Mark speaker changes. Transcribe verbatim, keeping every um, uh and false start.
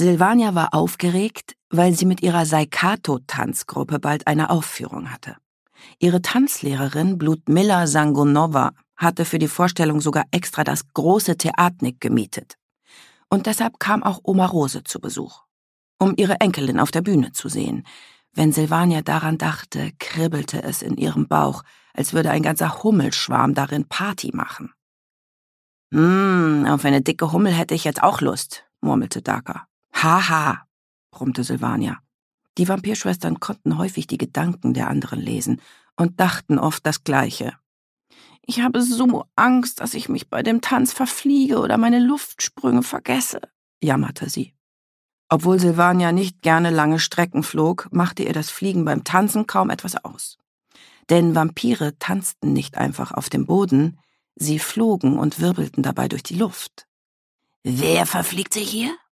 Speaker 1: Silvania war aufgeregt, weil sie mit ihrer Saikato-Tanzgruppe bald eine Aufführung hatte. Ihre Tanzlehrerin Ludmila Sangonova hatte für die Vorstellung sogar extra das große Theatnik gemietet. Und deshalb kam auch Oma Rose zu Besuch, um ihre Enkelin auf der Bühne zu sehen. Wenn Silvania daran dachte, kribbelte es in ihrem Bauch, als würde ein ganzer Hummelschwarm darin Party machen. »Hm, auf eine dicke Hummel hätte ich jetzt auch Lust«, murmelte Daka. »Haha«, brummte Silvania. Die Vampirschwestern konnten häufig die Gedanken der anderen lesen und dachten oft das Gleiche. »Ich habe so Angst, dass ich mich bei dem Tanz verfliege oder meine Luftsprünge vergesse«, jammerte sie. Obwohl Silvania nicht gerne lange Strecken flog, machte ihr das Fliegen beim Tanzen kaum etwas aus. Denn Vampire tanzten nicht einfach auf dem Boden, sie flogen und wirbelten dabei durch die Luft. »Wer verfliegt sich hier?«